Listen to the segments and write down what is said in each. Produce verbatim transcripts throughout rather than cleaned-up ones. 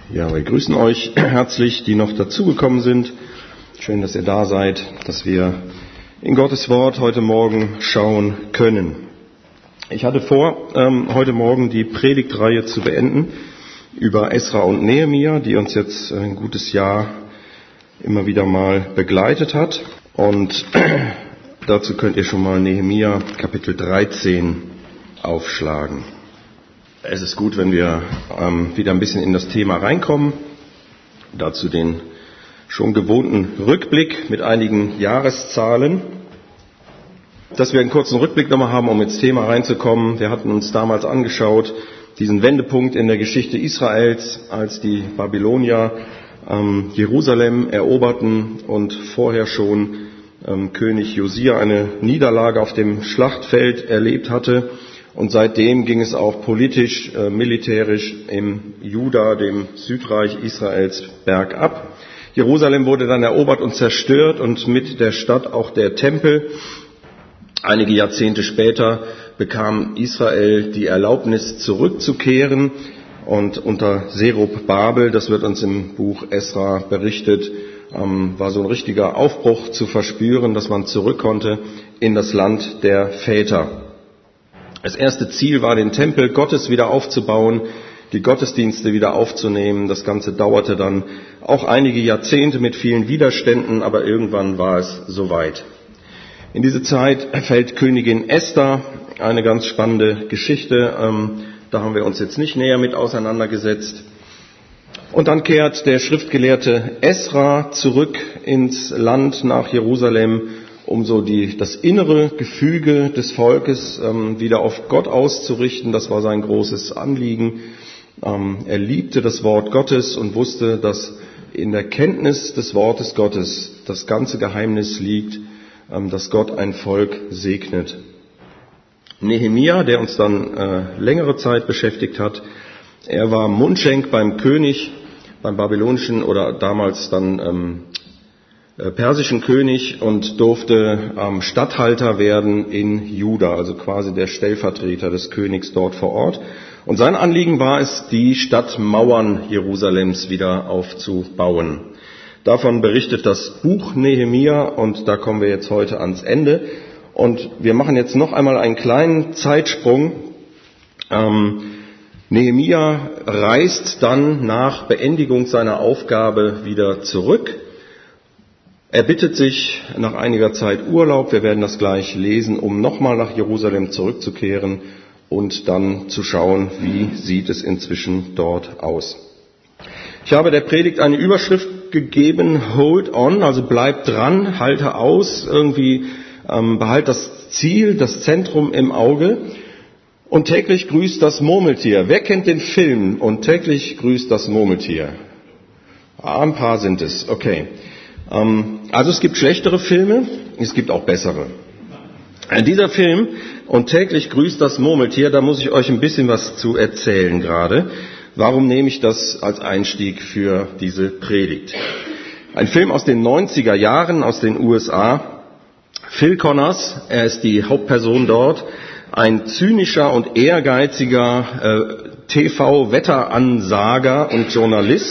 Ja, wir grüßen euch herzlich, die noch dazugekommen sind. Schön, dass ihr da seid, dass wir in Gottes Wort heute Morgen schauen können. Ich hatte vor, ähm, heute Morgen die Predigtreihe zu beenden über Esra und Nehemia, die uns jetzt ein gutes Jahr immer wieder mal begleitet hat. Und dazu könnt ihr schon mal Nehemia Kapitel dreizehn aufschlagen. Es ist gut, wenn wir ähm, wieder ein bisschen in das Thema reinkommen. Dazu den schon gewohnten Rückblick mit einigen Jahreszahlen. Dass wir einen kurzen Rückblick nochmal haben, um ins Thema reinzukommen. Wir hatten uns damals angeschaut, diesen Wendepunkt in der Geschichte Israels, als die Babylonier ähm, Jerusalem eroberten und vorher schon ähm, König Josia eine Niederlage auf dem Schlachtfeld erlebt hatte. Und seitdem ging es auch politisch, äh, militärisch im Juda, dem Südreich Israels, bergab. Jerusalem wurde dann erobert und zerstört und mit der Stadt auch der Tempel. Einige Jahrzehnte später bekam Israel die Erlaubnis, zurückzukehren. Und unter Zerubabel, das wird uns im Buch Esra berichtet, ähm, war so ein richtiger Aufbruch zu verspüren, dass man zurück konnte in das Land der Väter. Das erste Ziel war, den Tempel Gottes wieder aufzubauen, die Gottesdienste wieder aufzunehmen. Das Ganze dauerte dann auch einige Jahrzehnte mit vielen Widerständen, aber irgendwann war es soweit. In diese Zeit fällt Königin Esther, eine ganz spannende Geschichte. Ähm, da haben wir uns jetzt nicht näher mit auseinandergesetzt. Und dann kehrt der Schriftgelehrte Esra zurück ins Land nach Jerusalem, um so die, das innere Gefüge des Volkes ähm, wieder auf Gott auszurichten. Das war sein großes Anliegen. Ähm, er liebte das Wort Gottes und wusste, dass in der Kenntnis des Wortes Gottes das ganze Geheimnis liegt, ähm, dass Gott ein Volk segnet. Nehemia, der uns dann äh, längere Zeit beschäftigt hat, er war Mundschenk beim König, beim babylonischen oder damals dann ähm, persischen König und durfte ähm, Statthalter werden in Juda, also quasi der Stellvertreter des Königs dort vor Ort. Und sein Anliegen war es, die Stadtmauern Jerusalems wieder aufzubauen. Davon berichtet das Buch Nehemia und da kommen wir jetzt heute ans Ende. Und wir machen jetzt noch einmal einen kleinen Zeitsprung. Ähm, Nehemia reist dann nach Beendigung seiner Aufgabe wieder zurück. Er bittet sich nach einiger Zeit Urlaub, wir werden das gleich lesen, um nochmal nach Jerusalem zurückzukehren und dann zu schauen, wie sieht es inzwischen dort aus. Ich habe der Predigt eine Überschrift gegeben, Hold on, also bleib dran, halte aus, irgendwie ähm, behalt das Ziel, das Zentrum im Auge. Und täglich grüßt das Murmeltier. Wer kennt den Film Und täglich grüßt das Murmeltier? Ah, ein paar sind es, okay. Also es gibt schlechtere Filme, es gibt auch bessere. Dieser Film Und täglich grüßt das Murmeltier, da muss ich euch ein bisschen was zu erzählen gerade. Warum nehme ich das als Einstieg für diese Predigt? Ein Film aus den neunziger Jahren aus den U S A. Phil Connors, er ist die Hauptperson dort, ein zynischer und ehrgeiziger äh, T V-Wetteransager und Journalist.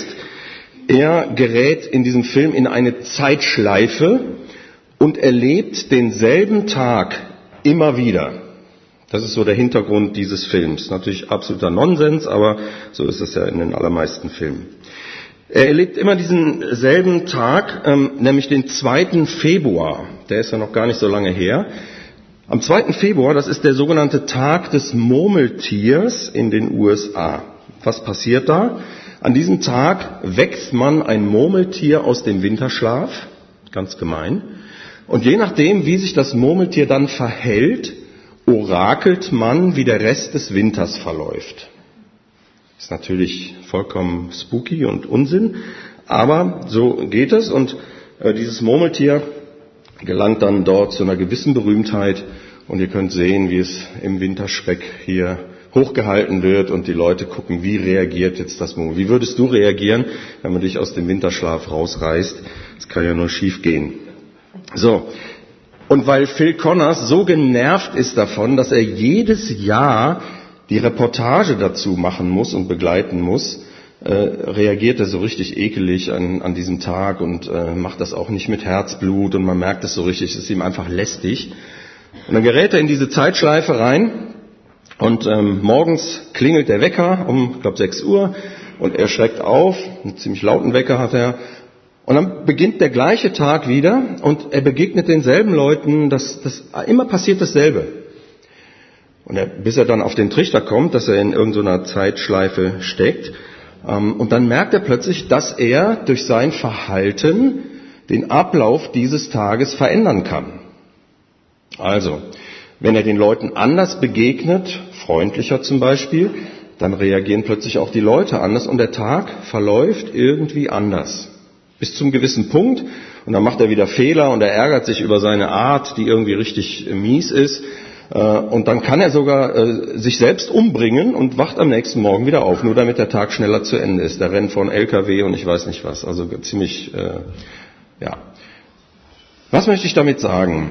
Er gerät in diesem Film in eine Zeitschleife und erlebt denselben Tag immer wieder. Das ist so der Hintergrund dieses Films. Natürlich absoluter Nonsens, aber so ist es ja in den allermeisten Filmen. Er erlebt immer diesen selben Tag, ähm, nämlich den zweiten Februar. Der ist ja noch gar nicht so lange her. Am zweiten Februar, das ist der sogenannte Tag des Murmeltiers in den U S A. Was passiert da? An diesem Tag wächst man ein Murmeltier aus dem Winterschlaf, ganz gemein. Und je nachdem, wie sich das Murmeltier dann verhält, orakelt man, wie der Rest des Winters verläuft. Ist natürlich vollkommen spooky und Unsinn, aber so geht es. Und äh, dieses Murmeltier gelangt dann dort zu einer gewissen Berühmtheit. Und ihr könnt sehen, wie es im Winterspeck hier hochgehalten wird und die Leute gucken, wie reagiert jetzt das Murmeltier. Wie würdest du reagieren, wenn man dich aus dem Winterschlaf rausreißt? Das kann ja nur schief gehen. So. Und weil Phil Connors so genervt ist davon, dass er jedes Jahr die Reportage dazu machen muss und begleiten muss, äh, reagiert er so richtig ekelig an, an diesem Tag und äh, macht das auch nicht mit Herzblut und man merkt es so richtig, es ist ihm einfach lästig. Und dann gerät er in diese Zeitschleife rein und ähm, morgens klingelt der Wecker um, ich glaube, sechs Uhr und er schreckt auf, einen ziemlich lauten Wecker hat er. Und dann beginnt der gleiche Tag wieder und er begegnet denselben Leuten, das, das immer passiert dasselbe. Und er, bis er dann auf den Trichter kommt, dass er in irgendeiner Zeitschleife steckt. Ähm, und dann merkt er plötzlich, dass er durch sein Verhalten den Ablauf dieses Tages verändern kann. Also, wenn er den Leuten anders begegnet, freundlicher zum Beispiel, dann reagieren plötzlich auch die Leute anders und der Tag verläuft irgendwie anders. Bis zum gewissen Punkt und dann macht er wieder Fehler und er ärgert sich über seine Art, die irgendwie richtig mies ist. Und dann kann er sogar sich selbst umbringen und wacht am nächsten Morgen wieder auf, nur damit der Tag schneller zu Ende ist. Der rennt von L K W und ich weiß nicht was. Also ziemlich, äh, ja. Was möchte ich damit sagen?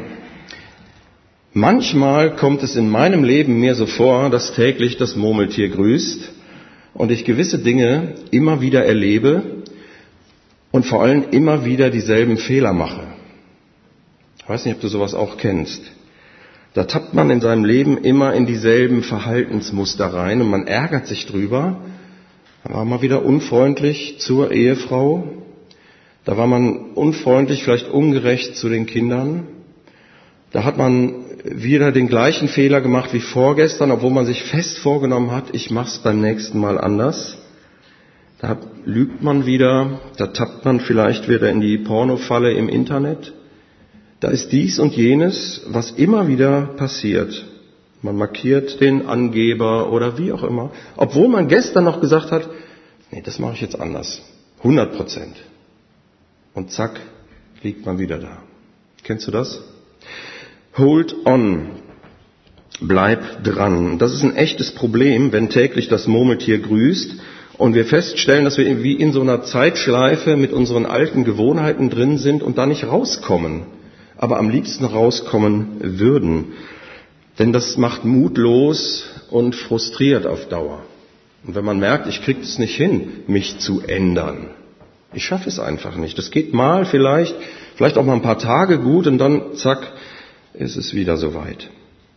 Manchmal kommt es in meinem Leben mir so vor, dass täglich das Murmeltier grüßt und ich gewisse Dinge immer wieder erlebe und vor allem immer wieder dieselben Fehler mache. Ich weiß nicht, ob du sowas auch kennst. Da tappt man in seinem Leben immer in dieselben Verhaltensmuster rein und man ärgert sich drüber. Da war man wieder unfreundlich zur Ehefrau. Da war man unfreundlich, vielleicht ungerecht zu den Kindern. Da hat man wieder den gleichen Fehler gemacht wie vorgestern, obwohl man sich fest vorgenommen hat, ich mach's beim nächsten Mal anders. Da lügt man wieder, da tappt man vielleicht wieder in die Pornofalle im Internet. Da ist dies und jenes, was immer wieder passiert. Man markiert den Angeber oder wie auch immer, obwohl man gestern noch gesagt hat, nee, das mache ich jetzt anders. hundert Prozent. Und zack, liegt man wieder da. Kennst du das? Hold on. Bleib dran. Das ist ein echtes Problem, wenn täglich das Murmeltier grüßt und wir feststellen, dass wir wie in so einer Zeitschleife mit unseren alten Gewohnheiten drin sind und da nicht rauskommen, aber am liebsten rauskommen würden. Denn das macht mutlos und frustriert auf Dauer. Und wenn man merkt, ich kriege es nicht hin, mich zu ändern. Ich schaffe es einfach nicht. Das geht mal vielleicht, vielleicht auch mal ein paar Tage gut und dann zack, ist es wieder soweit.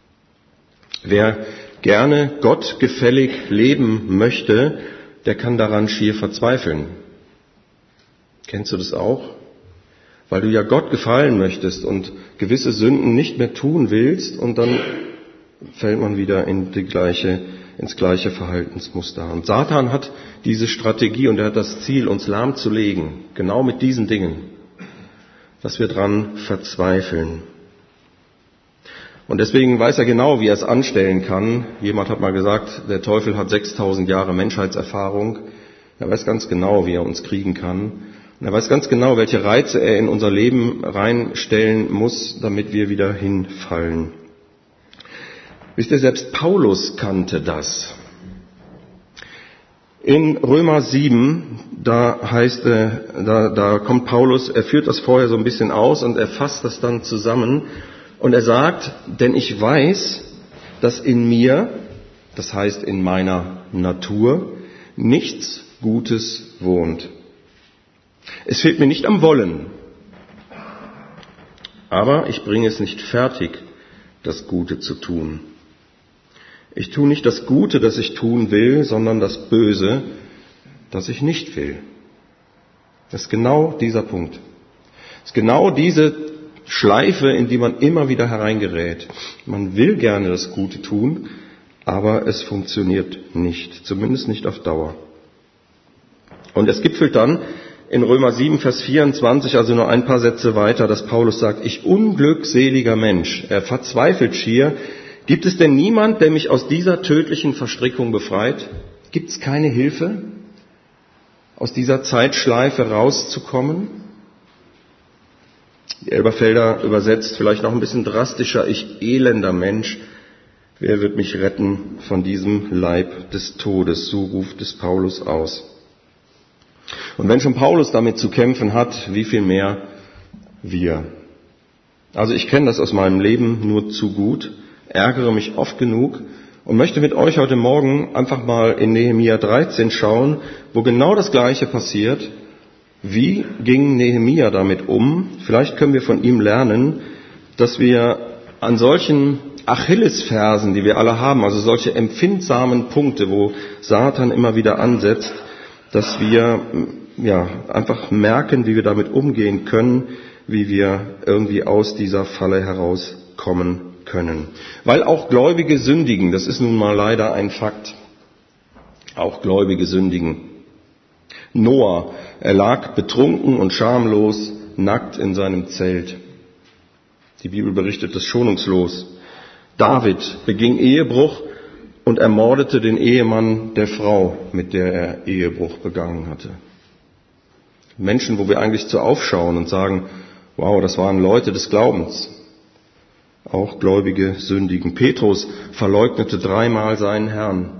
Wer gerne gottgefällig leben möchte, der kann daran schier verzweifeln. Kennst du das auch? Weil du ja Gott gefallen möchtest und gewisse Sünden nicht mehr tun willst und dann fällt man wieder in die gleiche, ins gleiche Verhaltensmuster. Und Satan hat diese Strategie und er hat das Ziel, uns lahmzulegen, genau mit diesen Dingen, dass wir dran verzweifeln. Und deswegen weiß er genau, wie er es anstellen kann. Jemand hat mal gesagt, der Teufel hat sechstausend Jahre Menschheitserfahrung. Er weiß ganz genau, wie er uns kriegen kann. Und er weiß ganz genau, welche Reize er in unser Leben reinstellen muss, damit wir wieder hinfallen. Wisst ihr, selbst Paulus kannte das. In Römer sieben, da heißt, da, da kommt Paulus, er führt das vorher so ein bisschen aus und er fasst das dann zusammen. Und er sagt, denn ich weiß, dass in mir, das heißt in meiner Natur, nichts Gutes wohnt. Es fehlt mir nicht am Wollen, aber ich bringe es nicht fertig, das Gute zu tun. Ich tue nicht das Gute, das ich tun will, sondern das Böse, das ich nicht will. Das ist genau dieser Punkt. Das ist genau diese Schleife, in die man immer wieder hereingerät. Man will gerne das Gute tun, aber es funktioniert nicht, zumindest nicht auf Dauer. Und es gipfelt dann in Römer sieben, Vers vierundzwanzig, also nur ein paar Sätze weiter, dass Paulus sagt, ich unglückseliger Mensch, er verzweifelt schier, gibt es denn niemand, der mich aus dieser tödlichen Verstrickung befreit? Gibt es keine Hilfe, aus dieser Zeitschleife rauszukommen? Die Elberfelder übersetzt vielleicht noch ein bisschen drastischer, ich elender Mensch, wer wird mich retten von diesem Leib des Todes? So ruft es Paulus aus. Und wenn schon Paulus damit zu kämpfen hat, wie viel mehr wir. Also ich kenne das aus meinem Leben nur zu gut, ärgere mich oft genug und möchte mit euch heute Morgen einfach mal in Nehemia dreizehn schauen, wo genau das Gleiche passiert. Wie ging Nehemia damit um? Vielleicht können wir von ihm lernen, dass wir an solchen Achillesfersen, die wir alle haben, also solche empfindsamen Punkte, wo Satan immer wieder ansetzt, dass wir ja einfach merken, wie wir damit umgehen können, wie wir irgendwie aus dieser Falle herauskommen können. Weil auch Gläubige sündigen, das ist nun mal leider ein Fakt. Auch Gläubige sündigen. Noah, er lag betrunken und schamlos, nackt in seinem Zelt. Die Bibel berichtet es schonungslos. David beging Ehebruch und ermordete den Ehemann der Frau, mit der er Ehebruch begangen hatte. Menschen, wo wir eigentlich zu aufschauen und sagen, wow, das waren Leute des Glaubens. Auch Gläubige sündigen. Petrus verleugnete dreimal seinen Herrn.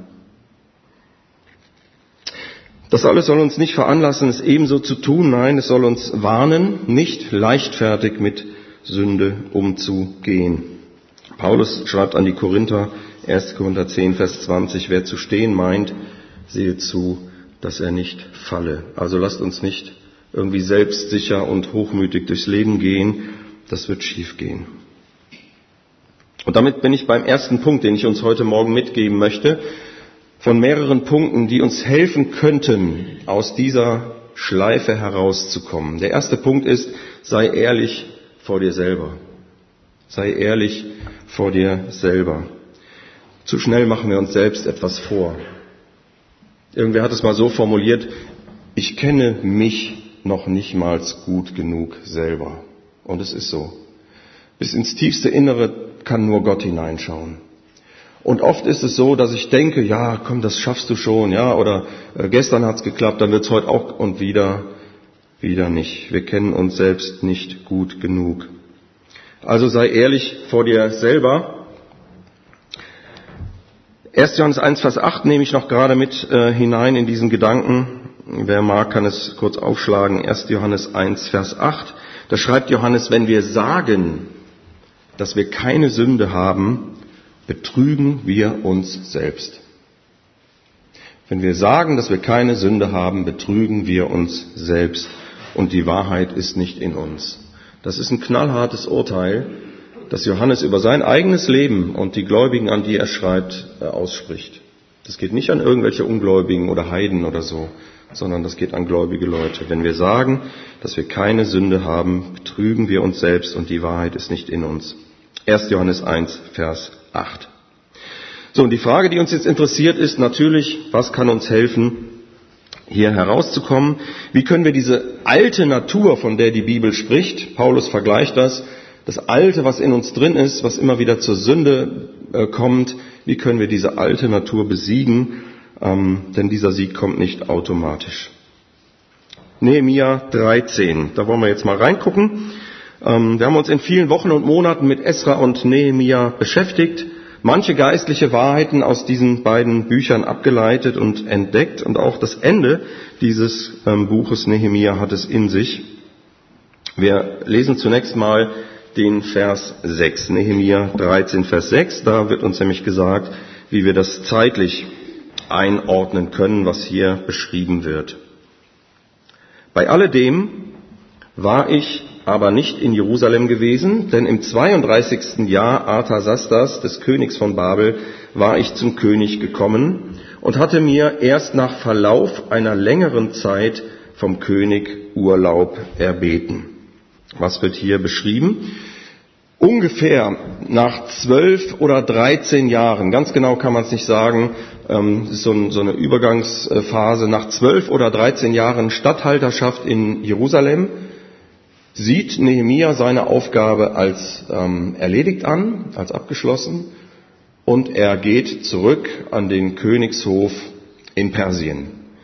Das alles soll uns nicht veranlassen, es ebenso zu tun. Nein, es soll uns warnen, nicht leichtfertig mit Sünde umzugehen. Paulus schreibt an die Korinther, erster Korinther zehn, Vers zwanzig, wer zu stehen meint, sehe zu, dass er nicht falle. Also lasst uns nicht irgendwie selbstsicher und hochmütig durchs Leben gehen, das wird schief gehen. Und damit bin ich beim ersten Punkt, den ich uns heute Morgen mitgeben möchte, von mehreren Punkten, die uns helfen könnten, aus dieser Schleife herauszukommen. Der erste Punkt ist, sei ehrlich vor dir selber. Sei ehrlich vor dir selber. Zu schnell machen wir uns selbst etwas vor. Irgendwer hat es mal so formuliert, ich kenne mich noch nicht mal gut genug selber. Und es ist so. Bis ins tiefste Innere kann nur Gott hineinschauen. Und oft ist es so, dass ich denke, ja, komm, das schaffst du schon, ja, oder äh, gestern hat's geklappt, dann wird's heute auch und wieder, wieder nicht. Wir kennen uns selbst nicht gut genug. Also sei ehrlich vor dir selber. erster Johannes eins, Vers acht nehme ich noch gerade mit äh, hinein in diesen Gedanken. Wer mag, kann es kurz aufschlagen. erster Johannes eins, Vers acht. Da schreibt Johannes, wenn wir sagen, dass wir keine Sünde haben, betrügen wir uns selbst. Wenn wir sagen, dass wir keine Sünde haben, betrügen wir uns selbst. Und die Wahrheit ist nicht in uns. Das ist ein knallhartes Urteil, das Johannes über sein eigenes Leben und die Gläubigen, an die er schreibt, ausspricht. Das geht nicht an irgendwelche Ungläubigen oder Heiden oder so, sondern das geht an gläubige Leute. Wenn wir sagen, dass wir keine Sünde haben, betrügen wir uns selbst und die Wahrheit ist nicht in uns. erster Johannes eins, Vers acht. So, und die Frage, die uns jetzt interessiert, ist natürlich, was kann uns helfen, hier herauszukommen? Wie können wir diese alte Natur, von der die Bibel spricht, Paulus vergleicht das, das Alte, was in uns drin ist, was immer wieder zur Sünde äh, kommt, wie können wir diese alte Natur besiegen? Ähm, denn dieser Sieg kommt nicht automatisch. Nehemia dreizehn, da wollen wir jetzt mal reingucken. Ähm, wir haben uns in vielen Wochen und Monaten mit Esra und Nehemia beschäftigt, manche geistliche Wahrheiten aus diesen beiden Büchern abgeleitet und entdeckt und auch das Ende dieses ähm, Buches Nehemia hat es in sich. Wir lesen zunächst mal den Vers sechs, Nehemia dreizehn, Vers sechs. Da wird uns nämlich gesagt, wie wir das zeitlich einordnen können, was hier beschrieben wird. Bei alledem war ich aber nicht in Jerusalem gewesen, denn im zweiunddreißigsten Jahr Artasastas, des Königs von Babel, war ich zum König gekommen und hatte mir erst nach Verlauf einer längeren Zeit vom König Urlaub erbeten. Was wird hier beschrieben? Ungefähr nach zwölf oder dreizehn Jahren, ganz genau kann man es nicht sagen, ähm, das ist so, ein, so eine Übergangsphase, nach zwölf oder dreizehn Jahren Statthalterschaft in Jerusalem, sieht Nehemia seine Aufgabe als ähm, erledigt an, als abgeschlossen, und er geht zurück an den Königshof in Persien.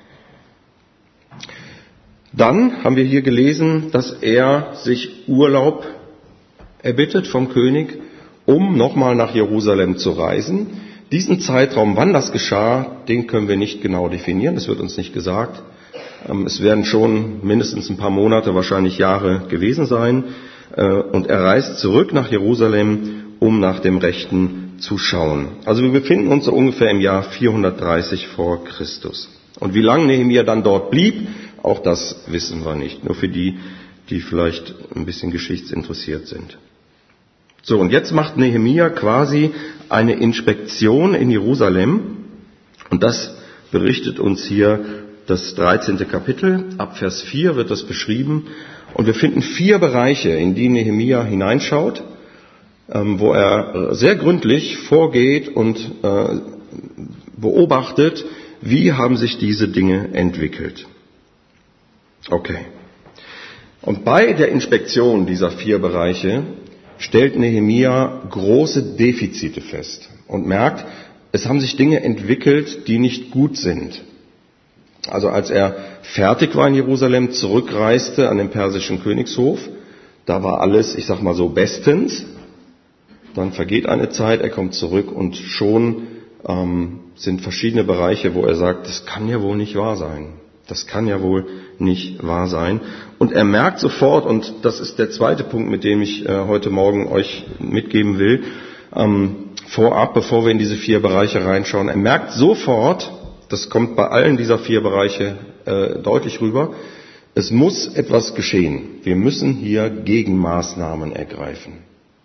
Dann haben wir hier gelesen, dass er sich Urlaub erbittet vom König, um nochmal nach Jerusalem zu reisen. Diesen Zeitraum, wann das geschah, den können wir nicht genau definieren, das wird uns nicht gesagt. Es werden schon mindestens ein paar Monate, wahrscheinlich Jahre gewesen sein. Und er reist zurück nach Jerusalem, um nach dem Rechten zu schauen. Also wir befinden uns so ungefähr im Jahr vierhundertdreißig vor Christus. Und wie lange Nehemia dann dort blieb, auch das wissen wir nicht. Nur für die, die vielleicht ein bisschen geschichtsinteressiert sind. So, und jetzt macht Nehemia quasi eine Inspektion in Jerusalem. Und das berichtet uns hier das dreizehnte Kapitel. Ab Vers vier wird das beschrieben. Und wir finden vier Bereiche, in die Nehemia hineinschaut, wo er sehr gründlich vorgeht und beobachtet, wie haben sich diese Dinge entwickelt. Okay. Und bei der Inspektion dieser vier Bereiche stellt Nehemia große Defizite fest und merkt, es haben sich Dinge entwickelt, die nicht gut sind. Also als er fertig war in Jerusalem, zurückreiste an den persischen Königshof, da war alles, ich sag mal so, bestens. Dann vergeht eine Zeit, er kommt zurück und schon ähm, sind verschiedene Bereiche, wo er sagt, das kann ja wohl nicht wahr sein. Das kann ja wohl nicht wahr sein. Und er merkt sofort, und das ist der zweite Punkt, mit dem ich äh, heute Morgen euch mitgeben will, ähm, vorab, bevor wir in diese vier Bereiche reinschauen, er merkt sofort, das kommt bei allen dieser vier Bereiche äh, deutlich rüber, es muss etwas geschehen. Wir müssen hier Gegenmaßnahmen ergreifen.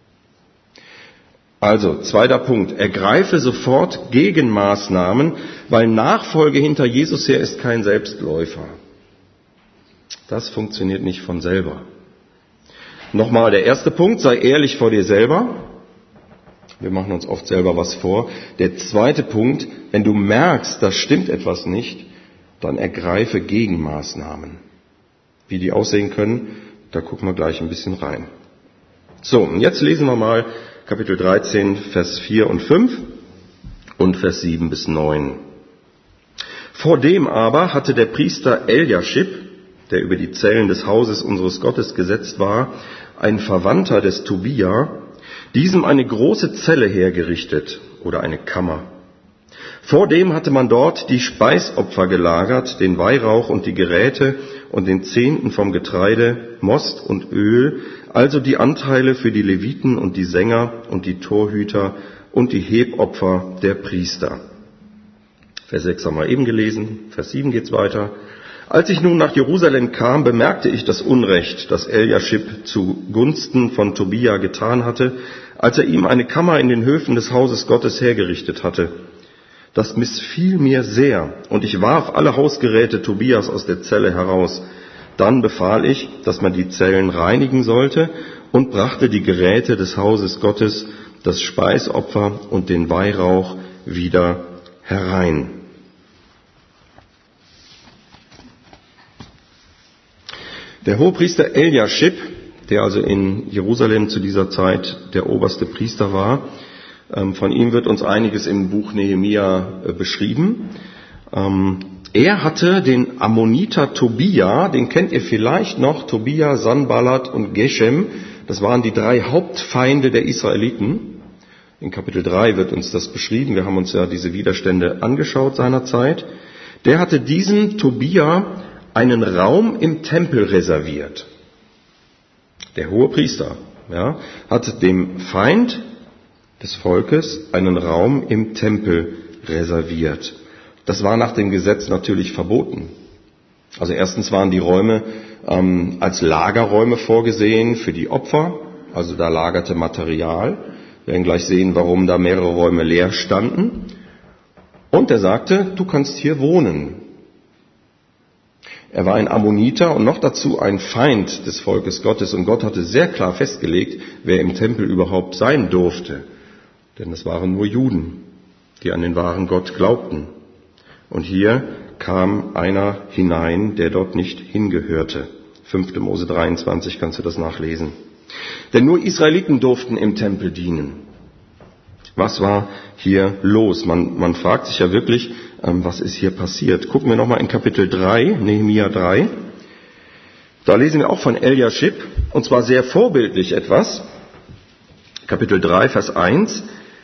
Also, zweiter Punkt, ergreife sofort Gegenmaßnahmen, weil Nachfolge hinter Jesus her ist kein Selbstläufer. Das funktioniert nicht von selber. Nochmal der erste Punkt, sei ehrlich vor dir selber. Wir machen uns oft selber was vor. Der zweite Punkt, wenn du merkst, da stimmt etwas nicht, dann ergreife Gegenmaßnahmen. Wie die aussehen können, da gucken wir gleich ein bisschen rein. So, und jetzt lesen wir mal Kapitel dreizehn, Vers vier und fünf und Vers sieben bis neun. Vor dem aber hatte der Priester Eljaschib, der über die Zellen des Hauses unseres Gottes gesetzt war, ein Verwandter des Tobia, diesem eine große Zelle hergerichtet oder eine Kammer. Vor dem hatte man dort die Speisopfer gelagert, den Weihrauch und die Geräte und den Zehnten vom Getreide, Most und Öl, also die Anteile für die Leviten und die Sänger und die Torhüter und die Hebopfer der Priester. Vers sechs haben wir eben gelesen, Vers sieben geht's weiter. Als ich nun nach Jerusalem kam, bemerkte ich das Unrecht, das Eljaschib zugunsten von Tobia getan hatte, als er ihm eine Kammer in den Höfen des Hauses Gottes hergerichtet hatte. Das missfiel mir sehr, und ich warf alle Hausgeräte Tobias aus der Zelle heraus. Dann befahl ich, dass man die Zellen reinigen sollte, und brachte die Geräte des Hauses Gottes, das Speisopfer und den Weihrauch wieder herein. Der Hohepriester Eljaschib, der also in Jerusalem zu dieser Zeit der oberste Priester war, von ihm wird uns einiges im Buch Nehemia beschrieben. Er hatte den Ammoniter Tobia, den kennt ihr vielleicht noch, Tobia, Sanballat und Geshem, das waren die drei Hauptfeinde der Israeliten. In Kapitel drei wird uns das beschrieben, wir haben uns ja diese Widerstände angeschaut seinerzeit. Der hatte diesem Tobia einen Raum im Tempel reserviert. Der Hohepriester, ja, hat dem Feind des Volkes einen Raum im Tempel reserviert. Das war nach dem Gesetz natürlich verboten. Also erstens waren die Räume ähm, als Lagerräume vorgesehen für die Opfer, also da lagerte Material. Wir werden gleich sehen, warum da mehrere Räume leer standen. Und er sagte, du kannst hier wohnen. Er war ein Ammoniter und noch dazu ein Feind des Volkes Gottes. Und Gott hatte sehr klar festgelegt, wer im Tempel überhaupt sein durfte. Denn es waren nur Juden, die an den wahren Gott glaubten. Und hier kam einer hinein, der dort nicht hingehörte. fünfte Mose dreiundzwanzig kannst du das nachlesen. Denn nur Israeliten durften im Tempel dienen. Was war hier los? Man, man fragt sich ja wirklich, ähm, was ist hier passiert? Gucken wir nochmal in Kapitel drei, Nehemia drei. Da lesen wir auch von Eljaschib, und zwar sehr vorbildlich etwas. Kapitel drei, Vers eins.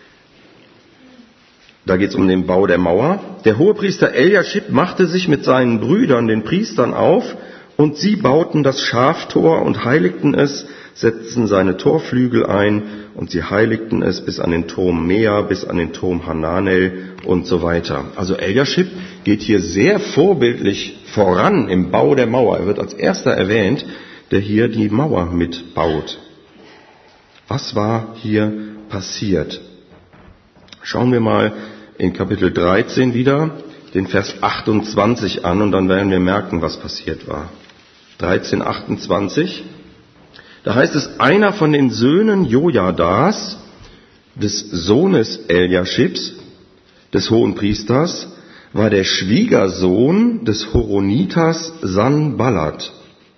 Da geht es um den Bau der Mauer. Der Hohepriester Eljaschib machte sich mit seinen Brüdern, den Priestern, auf, Und sie bauten das Schaftor und heiligten es, setzten seine Torflügel ein und sie heiligten es bis an den Turm Mea, bis an den Turm Hananel und so weiter. Also Eliaschib geht hier sehr vorbildlich voran im Bau der Mauer. Er wird als erster erwähnt, der hier die Mauer mitbaut. Was war hier passiert? Schauen wir mal in Kapitel dreizehn wieder den Vers achtundzwanzig an und dann werden wir merken, was passiert war. dreizehn, achtundzwanzig. Da heißt es, einer von den Söhnen Jojadas, des Sohnes Eliaschibs, des Hohenpriesters, war der Schwiegersohn des Horonitas Sanballat.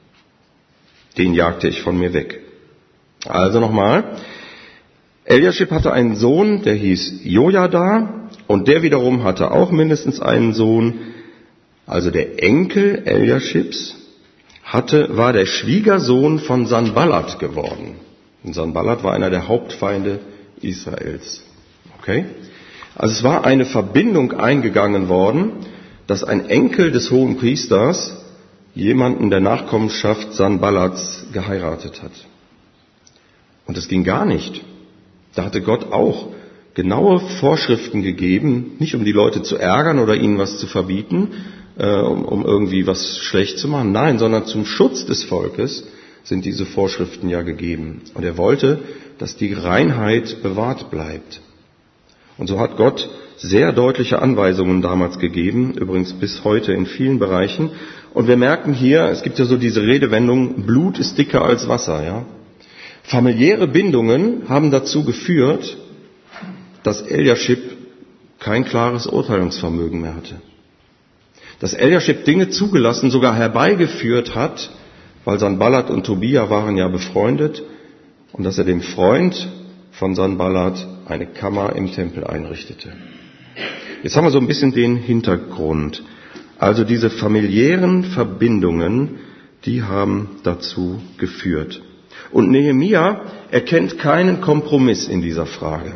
Den jagte ich von mir weg. Also nochmal. Eliaschib hatte einen Sohn, der hieß Jojada, und der wiederum hatte auch mindestens einen Sohn. Also der Enkel Eliaschibs hatte, war der Schwiegersohn von Sanballat geworden. Und Sanballat war einer der Hauptfeinde Israels. Okay? Also es war eine Verbindung eingegangen worden, dass ein Enkel des Hohenpriesters jemanden der Nachkommenschaft Sanballats geheiratet hat. Und das ging gar nicht. Da hatte Gott auch genaue Vorschriften gegeben, nicht um die Leute zu ärgern oder ihnen was zu verbieten, äh, um, um irgendwie was schlecht zu machen. Nein, sondern zum Schutz des Volkes sind diese Vorschriften ja gegeben. Und er wollte, dass die Reinheit bewahrt bleibt. Und so hat Gott sehr deutliche Anweisungen damals gegeben, übrigens bis heute in vielen Bereichen. Und wir merken hier, es gibt ja so diese Redewendung, Blut ist dicker als Wasser, ja. Familiäre Bindungen haben dazu geführt, dass Eliaschib kein klares Urteilungsvermögen mehr hatte. Dass Eliaschib Dinge zugelassen, sogar herbeigeführt hat, weil Sanballat und Tobia waren ja befreundet, und dass er dem Freund von Sanballat eine Kammer im Tempel einrichtete. Jetzt haben wir so ein bisschen den Hintergrund. Also diese familiären Verbindungen, die haben dazu geführt. Und Nehemia erkennt keinen Kompromiss in dieser Frage.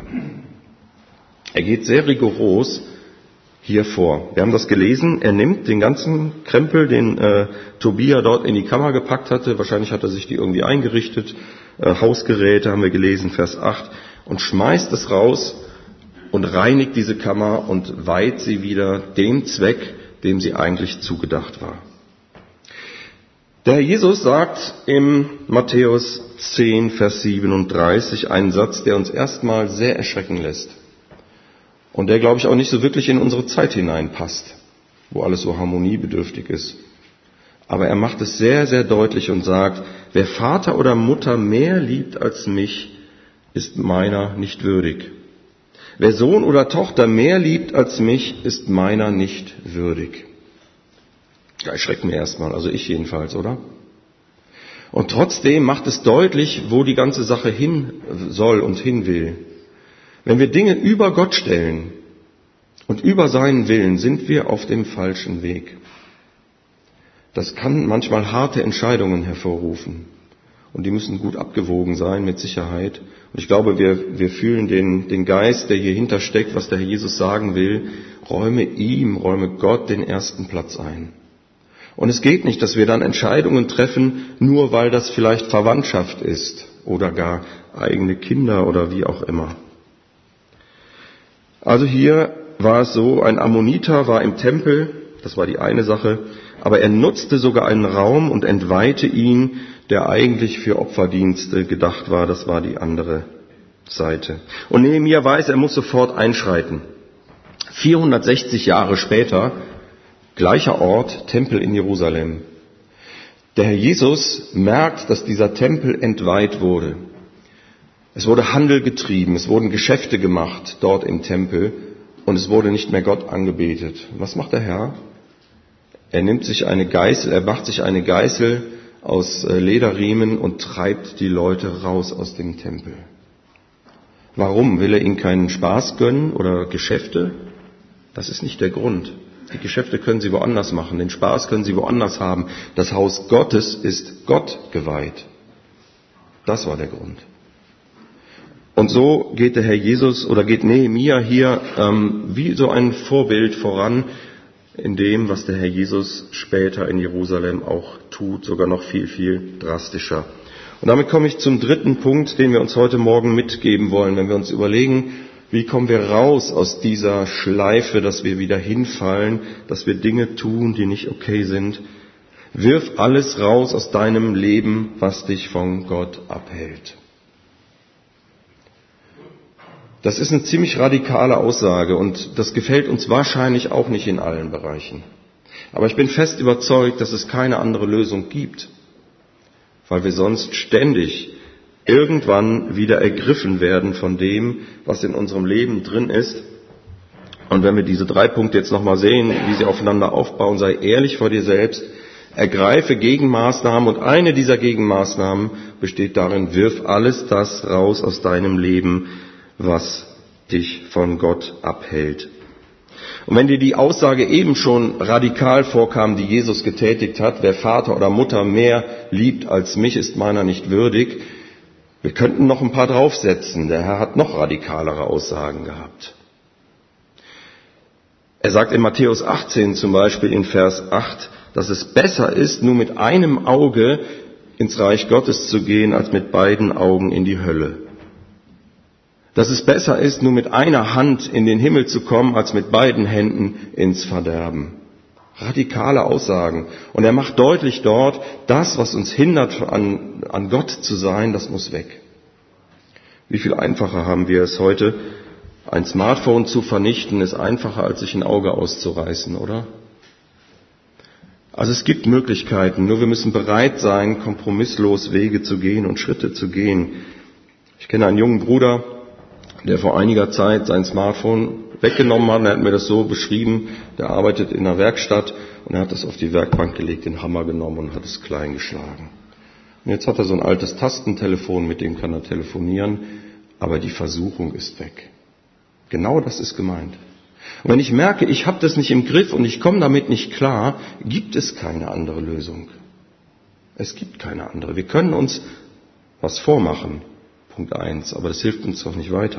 Er geht sehr rigoros hier vor. Wir haben das gelesen, er nimmt den ganzen Krempel, den äh, Tobia dort in die Kammer gepackt hatte, wahrscheinlich hat er sich die irgendwie eingerichtet, äh, Hausgeräte haben wir gelesen, Vers acht, und schmeißt es raus und reinigt diese Kammer und weiht sie wieder dem Zweck, dem sie eigentlich zugedacht war. Der Herr Jesus sagt im Matthäus zehn, Vers siebenunddreißig einen Satz, der uns erstmal sehr erschrecken lässt. Und der, glaube ich, auch nicht so wirklich in unsere Zeit hineinpasst, wo alles so harmoniebedürftig ist. Aber er macht es sehr, sehr deutlich und sagt, wer Vater oder Mutter mehr liebt als mich, ist meiner nicht würdig. Wer Sohn oder Tochter mehr liebt als mich, ist meiner nicht würdig. Ja, erschreckt mir erstmal, also ich jedenfalls, oder? Und trotzdem macht es deutlich, wo die ganze Sache hin soll und hin will. Wenn wir Dinge über Gott stellen und über seinen Willen, sind wir auf dem falschen Weg. Das kann manchmal harte Entscheidungen hervorrufen. Und die müssen gut abgewogen sein, mit Sicherheit. Und ich glaube, wir, wir fühlen den, den Geist, der hier hintersteckt, was der Herr Jesus sagen will. Räume ihm, räume Gott den ersten Platz ein. Und es geht nicht, dass wir dann Entscheidungen treffen, nur weil das vielleicht Verwandtschaft ist oder gar eigene Kinder oder wie auch immer. Also hier war es so, ein Ammoniter war im Tempel, das war die eine Sache, aber er nutzte sogar einen Raum und entweihte ihn, der eigentlich für Opferdienste gedacht war, das war die andere Seite. Und Nehemia weiß, er muss sofort einschreiten. vierhundertsechzig Jahre später, gleicher Ort, Tempel in Jerusalem. Der Herr Jesus merkt, dass dieser Tempel entweiht wurde. Es wurde Handel getrieben, es wurden Geschäfte gemacht dort im Tempel und es wurde nicht mehr Gott angebetet. Was macht der Herr? Er nimmt sich eine Geißel, er macht sich eine Geißel aus Lederriemen und treibt die Leute raus aus dem Tempel. Warum? Will er ihnen keinen Spaß gönnen oder Geschäfte? Das ist nicht der Grund. Die Geschäfte können sie woanders machen, den Spaß können sie woanders haben. Das Haus Gottes ist Gott geweiht. Das war der Grund. Und so geht der Herr Jesus oder geht Nehemia hier ähm, wie so ein Vorbild voran. in dem, was der Herr Jesus später in Jerusalem auch tut, sogar noch viel, viel drastischer. Und damit komme ich zum dritten Punkt, den wir uns heute Morgen mitgeben wollen, wenn wir uns überlegen, wie kommen wir raus aus dieser Schleife, dass wir wieder hinfallen, dass wir Dinge tun, die nicht okay sind. Wirf alles raus aus deinem Leben, was dich von Gott abhält. Das ist eine ziemlich radikale Aussage und das gefällt uns wahrscheinlich auch nicht in allen Bereichen. Aber ich bin fest überzeugt, dass es keine andere Lösung gibt, weil wir sonst ständig irgendwann wieder ergriffen werden von dem, was in unserem Leben drin ist. Und wenn wir diese drei Punkte jetzt nochmal sehen, wie sie aufeinander aufbauen, sei ehrlich vor dir selbst, ergreife Gegenmaßnahmen und eine dieser Gegenmaßnahmen besteht darin, wirf alles das raus aus deinem Leben, was dich von Gott abhält. Und wenn dir die Aussage eben schon radikal vorkam, die Jesus getätigt hat, wer Vater oder Mutter mehr liebt als mich, ist meiner nicht würdig, wir könnten noch ein paar draufsetzen. Der Herr hat noch radikalere Aussagen gehabt. Er sagt in Matthäus achtzehn zum Beispiel in Vers acht, dass es besser ist, nur mit einem Auge ins Reich Gottes zu gehen, als mit beiden Augen in die Hölle. Dass es besser ist, nur mit einer Hand in den Himmel zu kommen, als mit beiden Händen ins Verderben. Radikale Aussagen. Und er macht deutlich dort, das, was uns hindert, an, an Gott zu sein, das muss weg. Wie viel einfacher haben wir es heute? Ein Smartphone zu vernichten ist einfacher, als sich ein Auge auszureißen, oder? Also es gibt Möglichkeiten, nur wir müssen bereit sein, kompromisslos Wege zu gehen und Schritte zu gehen. Ich kenne einen jungen Bruder, der vor einiger Zeit sein Smartphone weggenommen hat. Er hat mir das so beschrieben, der arbeitet in einer Werkstatt und er hat es auf die Werkbank gelegt, den Hammer genommen und hat es klein geschlagen. Und jetzt hat er so ein altes Tastentelefon, mit dem kann er telefonieren, aber die Versuchung ist weg. Genau das ist gemeint. Und wenn ich merke, ich habe das nicht im Griff und ich komme damit nicht klar, gibt es keine andere Lösung. Es gibt keine andere. Wir können uns was vormachen. Punkt eins, aber das hilft uns doch nicht weiter.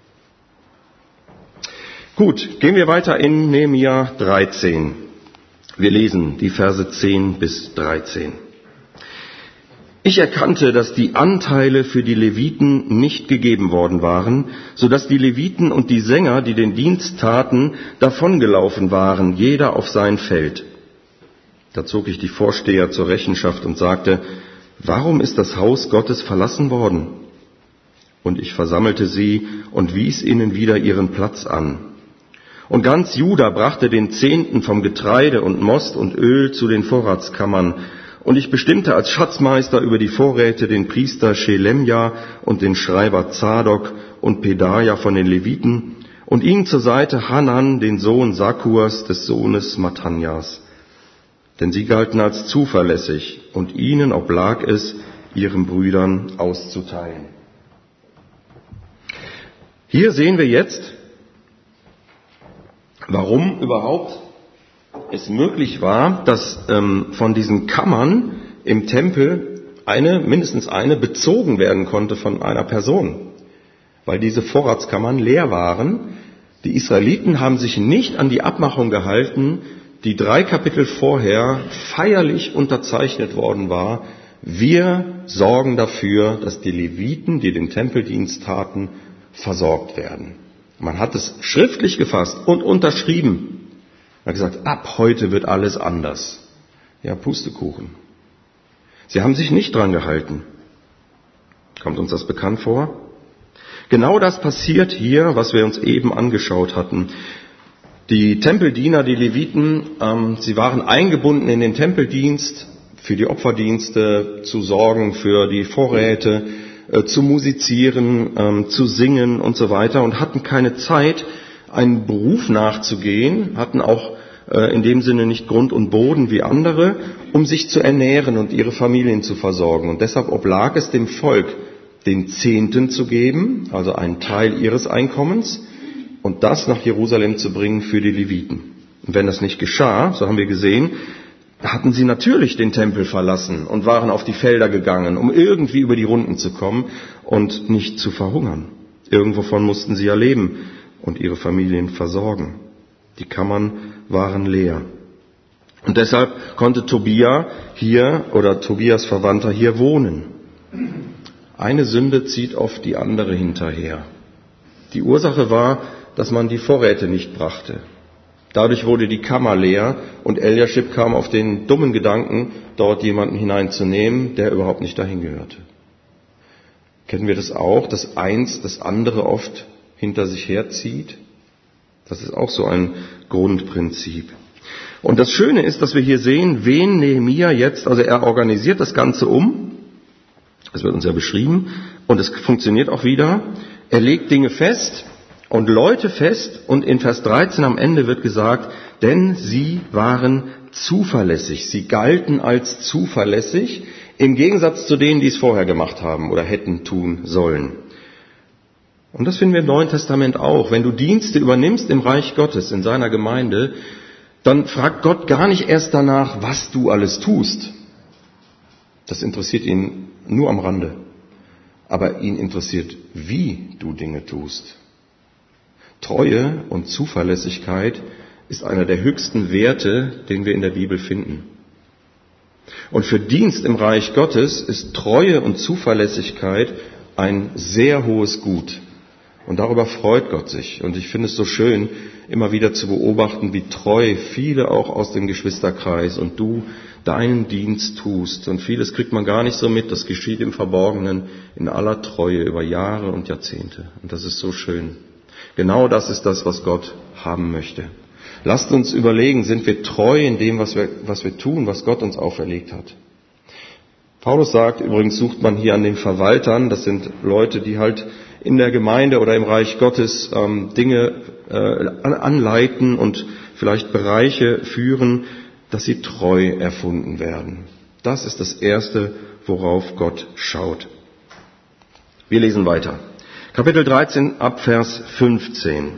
Gut, gehen wir weiter in Nehemia dreizehn. Wir lesen die Verse zehn bis dreizehn. Ich erkannte, dass die Anteile für die Leviten nicht gegeben worden waren, so dass die Leviten und die Sänger, die den Dienst taten, davongelaufen waren, jeder auf sein Feld. Da zog ich die Vorsteher zur Rechenschaft und sagte, warum ist das Haus Gottes verlassen worden? Und ich versammelte sie und wies ihnen wieder ihren Platz an. Und ganz Juda brachte den Zehnten vom Getreide und Most und Öl zu den Vorratskammern. Und ich bestimmte als Schatzmeister über die Vorräte den Priester Schelemja und den Schreiber Zadok und Pedaja von den Leviten und ihnen zur Seite Hanan, den Sohn Sakurs, des Sohnes Mattanjas. Denn sie galten als zuverlässig und ihnen oblag es, ihren Brüdern auszuteilen. Hier sehen wir jetzt, warum überhaupt es möglich war, dass ähm, von diesen Kammern im Tempel eine, mindestens eine, bezogen werden konnte von einer Person. Weil diese Vorratskammern leer waren. Die Israeliten haben sich nicht an die Abmachung gehalten, die drei Kapitel vorher feierlich unterzeichnet worden war. Wir sorgen dafür, dass die Leviten, die den Tempeldienst taten, versorgt werden. Man hat es schriftlich gefasst und unterschrieben. Man hat gesagt, ab heute wird alles anders. Ja, Pustekuchen. Sie haben sich nicht dran gehalten. Kommt uns das bekannt vor? Genau das passiert hier, was wir uns eben angeschaut hatten. Die Tempeldiener, die Leviten, ähm, sie waren eingebunden in den Tempeldienst, für die Opferdienste zu sorgen, für die Vorräte, zu musizieren, ähm, zu singen und so weiter und hatten keine Zeit, einen Beruf nachzugehen, hatten auch äh, in dem Sinne nicht Grund und Boden wie andere, um sich zu ernähren und ihre Familien zu versorgen. Und deshalb oblag es dem Volk, den Zehnten zu geben, also einen Teil ihres Einkommens, und das nach Jerusalem zu bringen für die Leviten. Und wenn das nicht geschah, so haben wir gesehen, hatten sie natürlich den Tempel verlassen und waren auf die Felder gegangen, um irgendwie über die Runden zu kommen und nicht zu verhungern. Irgendwovon mussten sie ja leben und ihre Familien versorgen. Die Kammern waren leer. Und deshalb konnte Tobia hier oder Tobias Verwandter hier wohnen. Eine Sünde zieht oft die andere hinterher. Die Ursache war, dass man die Vorräte nicht brachte. Dadurch wurde die Kammer leer und Eliaschib kam auf den dummen Gedanken, dort jemanden hineinzunehmen, der überhaupt nicht dahin gehörte. Kennen wir das auch, dass eins das andere oft hinter sich herzieht? Das ist auch so ein Grundprinzip. Und das Schöne ist, dass wir hier sehen, wen Nehemia jetzt, also er organisiert das Ganze um, das wird uns ja beschrieben, und es funktioniert auch wieder. Er legt Dinge fest und Leute fest, und in Vers dreizehn am Ende wird gesagt, denn sie waren zuverlässig, sie galten als zuverlässig, im Gegensatz zu denen, die es vorher gemacht haben oder hätten tun sollen. Und das finden wir im Neuen Testament auch. Wenn du Dienste übernimmst im Reich Gottes, in seiner Gemeinde, dann fragt Gott gar nicht erst danach, was du alles tust. Das interessiert ihn nur am Rande. Aber ihn interessiert, wie du Dinge tust. Treue und Zuverlässigkeit ist einer der höchsten Werte, den wir in der Bibel finden. Und für Dienst im Reich Gottes ist Treue und Zuverlässigkeit ein sehr hohes Gut. Und darüber freut Gott sich. Und ich finde es so schön, immer wieder zu beobachten, wie treu viele auch aus dem Geschwisterkreis und du deinen Dienst tust. Und vieles kriegt man gar nicht so mit. Das geschieht im Verborgenen, in aller Treue, über Jahre und Jahrzehnte. Und das ist so schön. Genau das ist das, was Gott haben möchte. Lasst uns überlegen, sind wir treu in dem, was wir, was wir tun, was Gott uns auferlegt hat? Paulus sagt, übrigens sucht man hier an den Verwaltern, das sind Leute, die halt in der Gemeinde oder im Reich Gottes ähm, Dinge äh, anleiten und vielleicht Bereiche führen, dass sie treu erfunden werden. Das ist das Erste, worauf Gott schaut. Wir lesen weiter. Kapitel dreizehn ab Vers fünfzehn.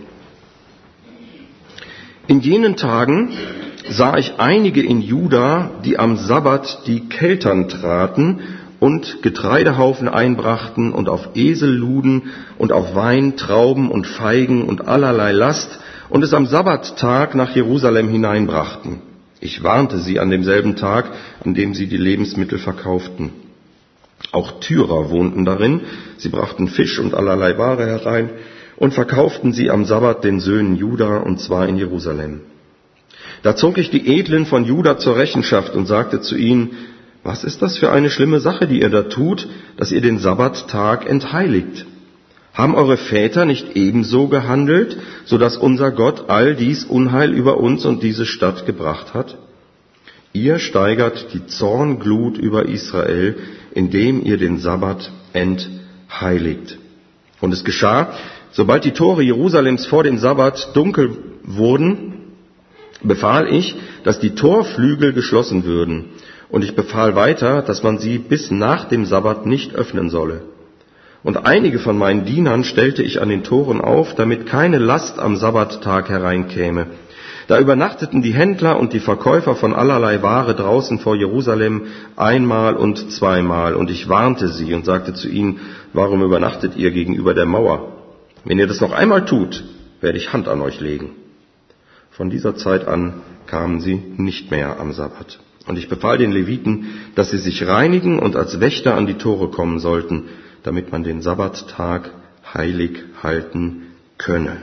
In jenen Tagen sah ich einige in Juda, die am Sabbat die Keltern traten und Getreidehaufen einbrachten und auf Esel luden und auf Wein, Trauben und Feigen und allerlei Last und es am Sabbattag nach Jerusalem hineinbrachten. Ich warnte sie an demselben Tag, an dem sie die Lebensmittel verkauften. Auch Tyrer wohnten darin, sie brachten Fisch und allerlei Ware herein und verkauften sie am Sabbat den Söhnen Juda, und zwar in Jerusalem. Da zog ich die Edlen von Juda zur Rechenschaft und sagte zu ihnen, was ist das für eine schlimme Sache, die ihr da tut, dass ihr den Sabbattag entheiligt? Haben eure Väter nicht ebenso gehandelt, so dass unser Gott all dies Unheil über uns und diese Stadt gebracht hat? Ihr steigert die Zornglut über Israel, indem ihr den Sabbat entheiligt. Und es geschah, sobald die Tore Jerusalems vor dem Sabbat dunkel wurden, befahl ich, dass die Torflügel geschlossen würden. Und ich befahl weiter, dass man sie bis nach dem Sabbat nicht öffnen solle. Und einige von meinen Dienern stellte ich an den Toren auf, damit keine Last am Sabbattag hereinkäme. Da übernachteten die Händler und die Verkäufer von allerlei Ware draußen vor Jerusalem einmal und zweimal. Und ich warnte sie und sagte zu ihnen, warum übernachtet ihr gegenüber der Mauer? Wenn ihr das noch einmal tut, werde ich Hand an euch legen. Von dieser Zeit an kamen sie nicht mehr am Sabbat. Und ich befahl den Leviten, dass sie sich reinigen und als Wächter an die Tore kommen sollten, damit man den Sabbattag heilig halten könne.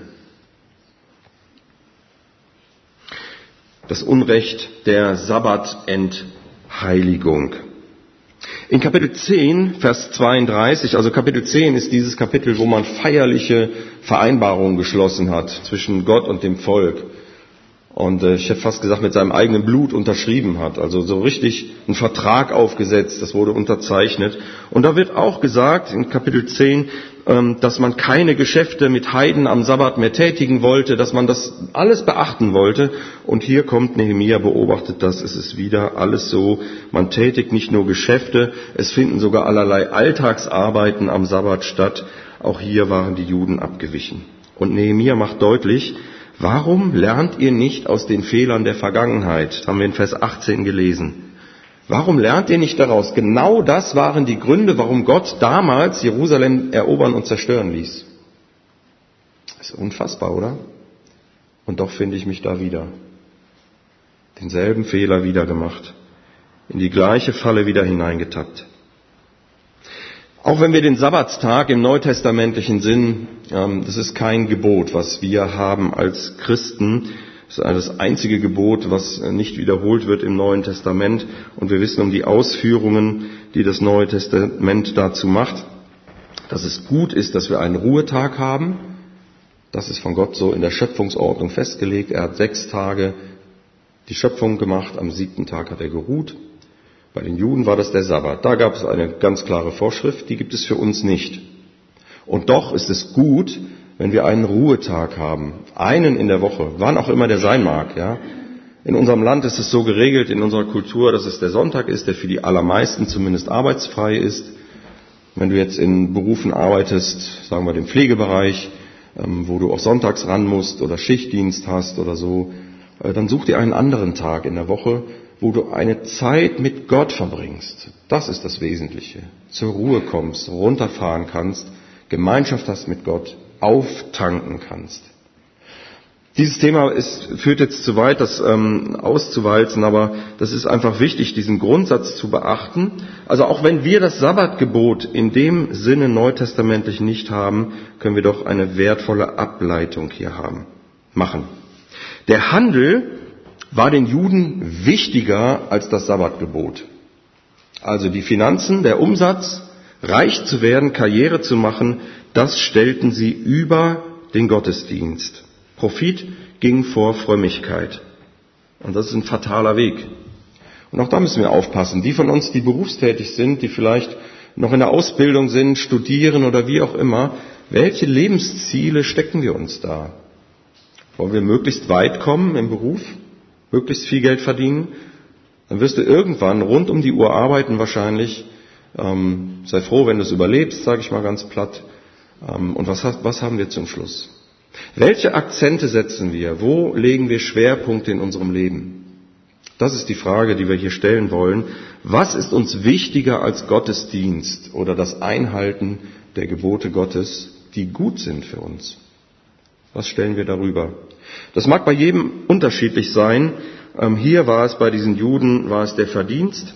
Das Unrecht der Sabbatentheiligung. In Kapitel zehn, Vers zweiunddreißig, also Kapitel zehn ist dieses Kapitel, wo man feierliche Vereinbarungen geschlossen hat zwischen Gott und dem Volk. Und äh, ich hätte fast gesagt, mit seinem eigenen Blut unterschrieben hat. Also so richtig einen Vertrag aufgesetzt, das wurde unterzeichnet. Und da wird auch gesagt, in Kapitel zehn, ähm, dass man keine Geschäfte mit Heiden am Sabbat mehr tätigen wollte, dass man das alles beachten wollte. Und hier kommt Nehemia, beobachtet das, es ist wieder alles so. Man tätigt nicht nur Geschäfte, es finden sogar allerlei Alltagsarbeiten am Sabbat statt. Auch hier waren die Juden abgewichen. Und Nehemia macht deutlich, warum lernt ihr nicht aus den Fehlern der Vergangenheit? Das haben wir in Vers achtzehn gelesen. Warum lernt ihr nicht daraus? Genau das waren die Gründe, warum Gott damals Jerusalem erobern und zerstören ließ. Das ist unfassbar, oder? Und doch finde ich mich da wieder. Denselben Fehler wieder gemacht. In die gleiche Falle wieder hineingetappt. Auch wenn wir den Sabbatstag im neutestamentlichen Sinn, ähm, das ist kein Gebot, was wir haben als Christen. Das ist das einzige Gebot, was nicht wiederholt wird im Neuen Testament. Und wir wissen um die Ausführungen, die das Neue Testament dazu macht, dass es gut ist, dass wir einen Ruhetag haben. Das ist von Gott so in der Schöpfungsordnung festgelegt. Er hat sechs Tage die Schöpfung gemacht, am siebten Tag hat er geruht. Bei den Juden war das der Sabbat. Da gab es eine ganz klare Vorschrift, die gibt es für uns nicht. Und doch ist es gut, wenn wir einen Ruhetag haben, einen in der Woche, wann auch immer der sein mag. Ja. In unserem Land ist es so geregelt, in unserer Kultur, dass es der Sonntag ist, der für die allermeisten zumindest arbeitsfrei ist. Wenn du jetzt in Berufen arbeitest, sagen wir den Pflegebereich, wo du auch sonntags ran musst oder Schichtdienst hast oder so, dann such dir einen anderen Tag in der Woche, wo du eine Zeit mit Gott verbringst. Das ist das Wesentliche. Zur Ruhe kommst, runterfahren kannst, Gemeinschaft hast mit Gott, auftanken kannst. Dieses Thema ist, führt jetzt zu weit, das ähm, auszuwalzen, aber das ist einfach wichtig, diesen Grundsatz zu beachten. Also auch wenn wir das Sabbatgebot in dem Sinne neutestamentlich nicht haben, können wir doch eine wertvolle Ableitung hier haben, machen. Der Handel war den Juden wichtiger als das Sabbatgebot. Also die Finanzen, der Umsatz, reich zu werden, Karriere zu machen, das stellten sie über den Gottesdienst. Profit ging vor Frömmigkeit. Und das ist ein fataler Weg. Und auch da müssen wir aufpassen. Die von uns, die berufstätig sind, die vielleicht noch in der Ausbildung sind, studieren oder wie auch immer, welche Lebensziele stecken wir uns da? Wollen wir möglichst weit kommen im Beruf? Möglichst viel Geld verdienen? Dann wirst du irgendwann rund um die Uhr arbeiten wahrscheinlich. Ähm, sei froh, wenn du es überlebst, sage ich mal ganz platt. Ähm, und was, was haben wir zum Schluss? Welche Akzente setzen wir? Wo legen wir Schwerpunkte in unserem Leben? Das ist die Frage, die wir hier stellen wollen. Was ist uns wichtiger als Gottesdienst oder das Einhalten der Gebote Gottes, die gut sind für uns? Was stellen wir darüber? Das mag bei jedem unterschiedlich sein. Hier war es bei diesen Juden, war es der Verdienst.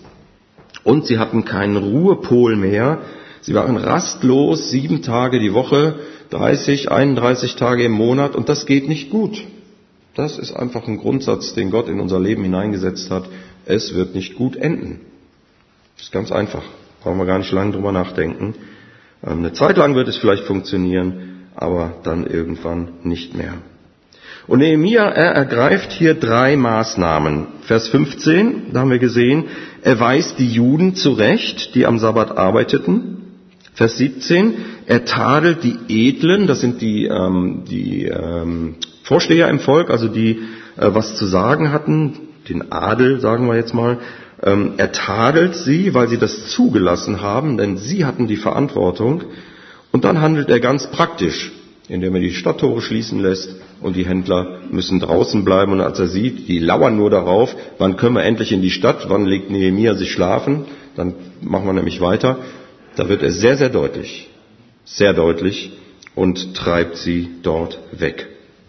Und sie hatten keinen Ruhepol mehr. Sie waren rastlos, sieben Tage die Woche, dreißig, einunddreißig Tage im Monat. Und das geht nicht gut. Das ist einfach ein Grundsatz, den Gott in unser Leben hineingesetzt hat. Es wird nicht gut enden. Das ist ganz einfach. Brauchen wir gar nicht lange drüber nachdenken. Eine Zeit lang wird es vielleicht funktionieren, aber dann irgendwann nicht mehr. Und Nehemia, er ergreift hier drei Maßnahmen. Vers fünfzehn, da haben wir gesehen, er weist die Juden zurecht, die am Sabbat arbeiteten. Vers siebzehn, er tadelt die Edlen, das sind die, ähm, die ähm, Vorsteher im Volk, also die äh, was zu sagen hatten, den Adel, sagen wir jetzt mal. Ähm, er tadelt sie, weil sie das zugelassen haben, denn sie hatten die Verantwortung. Und dann handelt er ganz praktisch, indem er die Stadttore schließen lässt und die Händler müssen draußen bleiben. Und als er sieht, die lauern nur darauf, wann können wir endlich in die Stadt, wann legt Nehemia sich schlafen, dann machen wir nämlich weiter. Da wird er sehr, sehr deutlich, sehr deutlich und treibt sie dort weg.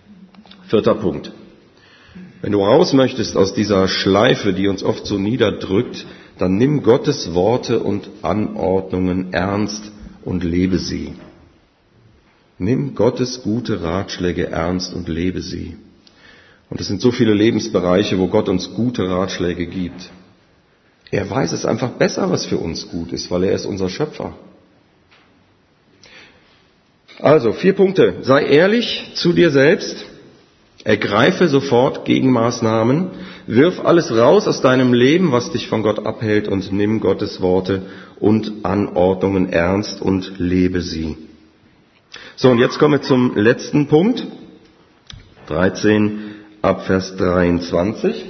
Vierter Punkt. Wenn du raus möchtest aus dieser Schleife, die uns oft so niederdrückt, dann nimm Gottes Worte und Anordnungen ernst und lebe sie. Nimm Gottes gute Ratschläge ernst und lebe sie. Und es sind so viele Lebensbereiche, wo Gott uns gute Ratschläge gibt. Er weiß es einfach besser, was für uns gut ist, weil er ist unser Schöpfer. Also, vier Punkte. Sei ehrlich zu dir selbst. Ergreife sofort Gegenmaßnahmen. Wirf alles raus aus deinem Leben, was dich von Gott abhält, und nimm Gottes Worte und Anordnungen ernst und lebe sie. So, und jetzt kommen wir zum letzten Punkt. dreizehn ab Vers dreiundzwanzig.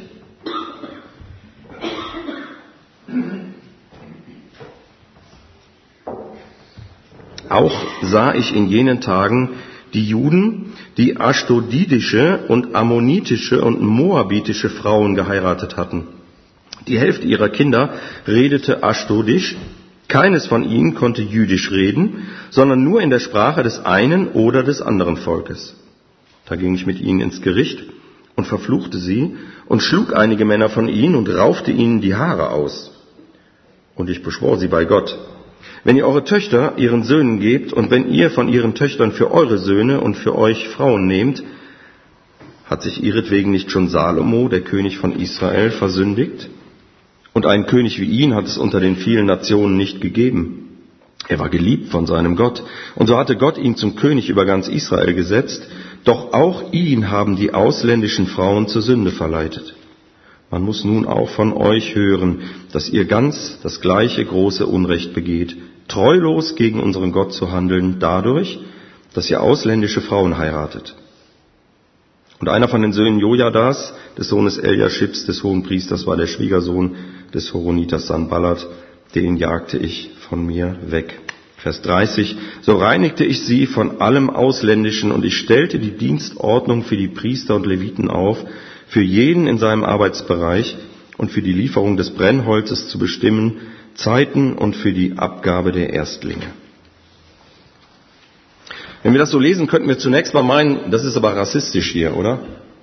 Auch sah ich in jenen Tagen die Juden, die aschdodidische und ammonitische und moabitische Frauen geheiratet hatten. Die Hälfte ihrer Kinder redete aschdodisch, keines von ihnen konnte jüdisch reden, sondern nur in der Sprache des einen oder des anderen Volkes. Da ging ich mit ihnen ins Gericht und verfluchte sie und schlug einige Männer von ihnen und raufte ihnen die Haare aus. Und ich beschwor sie bei Gott: Wenn ihr eure Töchter ihren Söhnen gebt und wenn ihr von ihren Töchtern für eure Söhne und für euch Frauen nehmt, hat sich ihretwegen nicht schon Salomo, der König von Israel, versündigt? Und einen König wie ihn hat es unter den vielen Nationen nicht gegeben. Er war geliebt von seinem Gott, und so hatte Gott ihn zum König über ganz Israel gesetzt, doch auch ihn haben die ausländischen Frauen zur Sünde verleitet. Man muss nun auch von euch hören, dass ihr ganz das gleiche große Unrecht begeht, treulos gegen unseren Gott zu handeln, dadurch, dass ihr ausländische Frauen heiratet. Und einer von den Söhnen Jojadas, des Sohnes Eliaschibs, des Hohenpriesters, war der Schwiegersohn des Horoniters Sanballat, den jagte ich von mir weg. Vers dreißig, so reinigte ich sie von allem Ausländischen und ich stellte die Dienstordnung für die Priester und Leviten auf, für jeden in seinem Arbeitsbereich und für die Lieferung des Brennholzes zu bestimmen, Zeiten und für die Abgabe der Erstlinge. Wenn wir das so lesen, könnten wir zunächst mal meinen, das ist aber rassistisch hier, oder?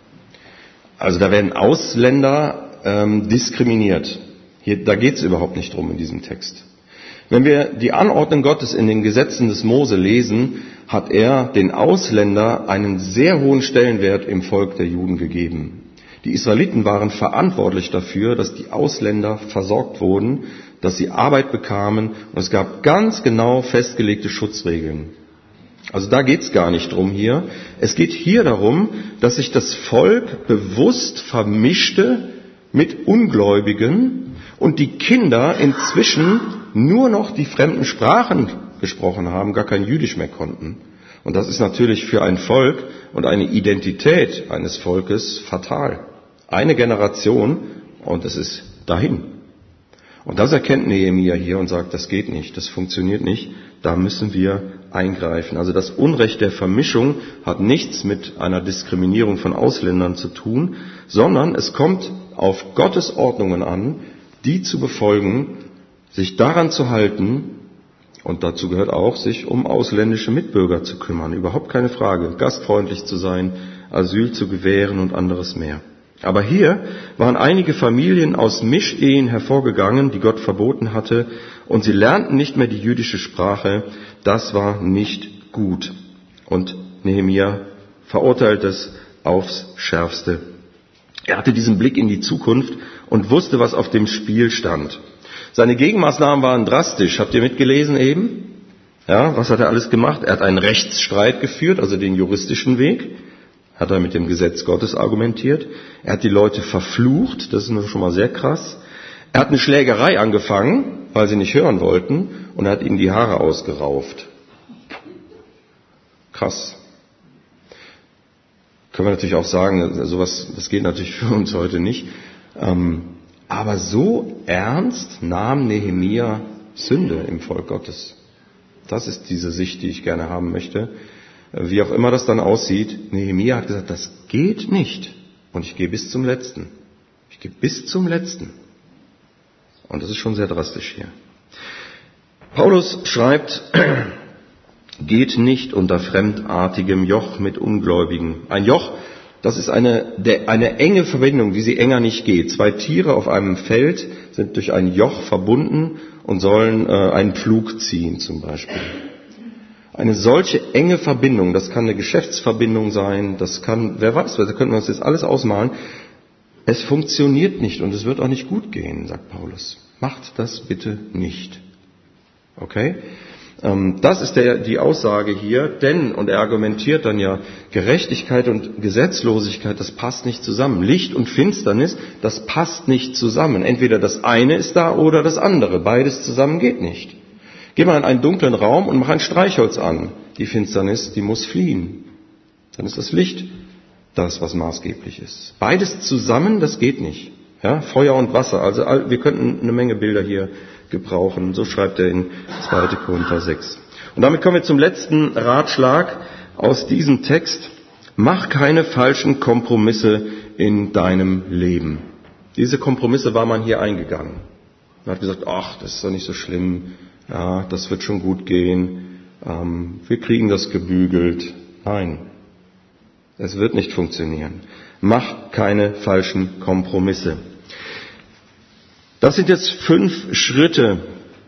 Also da werden Ausländer ähm, diskriminiert. Hier, da geht es überhaupt nicht drum in diesem Text. Wenn wir die Anordnung Gottes in den Gesetzen des Mose lesen, hat er den Ausländer einen sehr hohen Stellenwert im Volk der Juden gegeben. Die Israeliten waren verantwortlich dafür, dass die Ausländer versorgt wurden, dass sie Arbeit bekamen, und es gab ganz genau festgelegte Schutzregeln. Also da geht's gar nicht drum hier. Es geht hier darum, dass sich das Volk bewusst vermischte mit Ungläubigen und die Kinder inzwischen nur noch die fremden Sprachen gesprochen haben, gar kein Jüdisch mehr konnten. Und das ist natürlich für ein Volk und eine Identität eines Volkes fatal. Eine Generation und es ist dahin. Und das erkennt Nehemia hier und sagt, das geht nicht, das funktioniert nicht, da müssen wir eingreifen. Also das Unrecht der Vermischung hat nichts mit einer Diskriminierung von Ausländern zu tun, sondern es kommt auf Gottes Ordnungen an, die zu befolgen, sich daran zu halten, und dazu gehört auch, sich um ausländische Mitbürger zu kümmern. Überhaupt keine Frage, gastfreundlich zu sein, Asyl zu gewähren und anderes mehr. Aber hier waren einige Familien aus Mischehen hervorgegangen, die Gott verboten hatte, und sie lernten nicht mehr die jüdische Sprache. Das war nicht gut. Und Nehemia verurteilt es aufs Schärfste. Er hatte diesen Blick in die Zukunft und wusste, was auf dem Spiel stand. Seine Gegenmaßnahmen waren drastisch. Habt ihr mitgelesen eben? Ja, was hat er alles gemacht? Er hat einen Rechtsstreit geführt, also den juristischen Weg. Hat er mit dem Gesetz Gottes argumentiert. Er hat die Leute verflucht, das ist schon mal sehr krass. Er hat eine Schlägerei angefangen, weil sie nicht hören wollten, und er hat ihnen die Haare ausgerauft. Krass. Können wir natürlich auch sagen, sowas, das geht natürlich für uns heute nicht. Aber so ernst nahm Nehemia Sünde im Volk Gottes. Das ist diese Sicht, die ich gerne haben möchte. Wie auch immer das dann aussieht, Nehemia hat gesagt, das geht nicht. Und ich gehe bis zum Letzten. Ich gehe bis zum Letzten. Und das ist schon sehr drastisch hier. Paulus schreibt, geht nicht unter fremdartigem Joch mit Ungläubigen. Ein Joch, das ist eine, eine enge Verbindung, wie sie enger nicht geht. Zwei Tiere auf einem Feld sind durch ein Joch verbunden und sollen äh, einen Pflug ziehen zum Beispiel. Eine solche enge Verbindung, das kann eine Geschäftsverbindung sein, das kann, wer weiß, da könnten wir uns jetzt alles ausmalen. Es funktioniert nicht und es wird auch nicht gut gehen, sagt Paulus. Macht das bitte nicht. Okay? Das ist der, die Aussage hier, denn, und er argumentiert dann ja, Gerechtigkeit und Gesetzlosigkeit, das passt nicht zusammen. Licht und Finsternis, das passt nicht zusammen. Entweder das eine ist da oder das andere. Beides zusammen geht nicht. Geh mal in einen dunklen Raum und mach ein Streichholz an. Die Finsternis, die muss fliehen. Dann ist das Licht das, was maßgeblich ist. Beides zusammen, das geht nicht. Ja, Feuer und Wasser. Also wir könnten eine Menge Bilder hier gebrauchen. So schreibt er in zweiter Korinther sechs. Und damit kommen wir zum letzten Ratschlag aus diesem Text. Mach keine falschen Kompromisse in deinem Leben. Diese Kompromisse war man hier eingegangen. Man hat gesagt, ach, das ist doch nicht so schlimm. Ja, das wird schon gut gehen. Ähm, wir kriegen das gebügelt. Nein. Es wird nicht funktionieren. Mach keine falschen Kompromisse. Das sind jetzt fünf Schritte.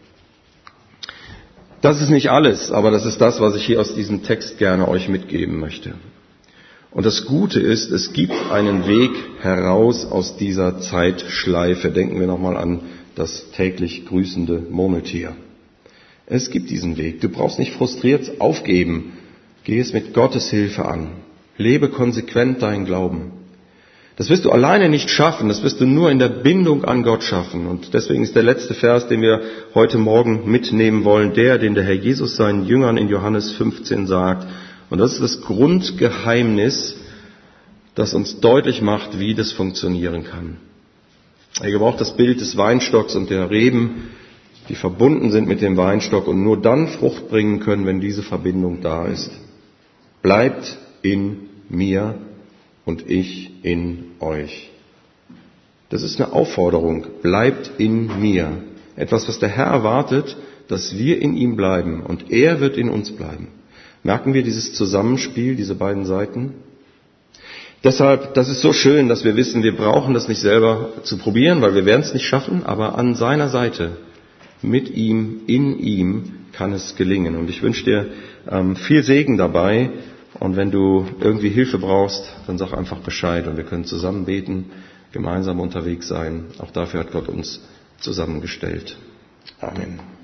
Das ist nicht alles, aber das ist das, was ich hier aus diesem Text gerne euch mitgeben möchte. Und das Gute ist, es gibt einen Weg heraus aus dieser Zeitschleife. Denken wir nochmal an das täglich grüßende Murmeltier. Es gibt diesen Weg. Du brauchst nicht frustriert aufgeben. Geh es mit Gottes Hilfe an. Lebe konsequent deinen Glauben. Das wirst du alleine nicht schaffen. Das wirst du nur in der Bindung an Gott schaffen. Und deswegen ist der letzte Vers, den wir heute Morgen mitnehmen wollen, der, den der Herr Jesus seinen Jüngern in Johannes fünfzehn sagt. Und das ist das Grundgeheimnis, das uns deutlich macht, wie das funktionieren kann. Er gebraucht das Bild des Weinstocks und der Reben, die verbunden sind mit dem Weinstock und nur dann Frucht bringen können, wenn diese Verbindung da ist. Bleibt in mir und ich in euch. Das ist eine Aufforderung. Bleibt in mir. Etwas, was der Herr erwartet, dass wir in ihm bleiben und er wird in uns bleiben. Merken wir dieses Zusammenspiel, diese beiden Seiten? Deshalb, das ist so schön, dass wir wissen, wir brauchen das nicht selber zu probieren, weil wir werden es nicht schaffen, aber an seiner Seite, mit ihm, in ihm kann es gelingen. Und ich wünsche dir ähm, viel Segen dabei. Und wenn du irgendwie Hilfe brauchst, dann sag einfach Bescheid und wir können zusammen beten, gemeinsam unterwegs sein. Auch dafür hat Gott uns zusammengestellt. Amen.